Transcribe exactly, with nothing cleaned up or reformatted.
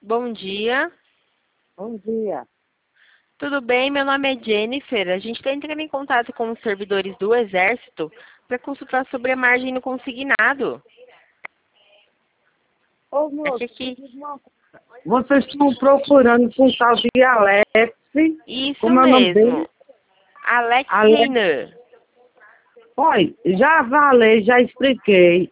Bom dia. Bom dia. Tudo bem? Meu nome é Jennifer. A gente está entrando em contato com os servidores do Exército para consultar sobre a margem no consignado. Ô, É moço, que aqui... me diz uma coisa. Vocês estão procurando por um tal de Alex. Isso Como é o nome mesmo. dele? Alex Alex. Reinan. Olha, já falei, já expliquei.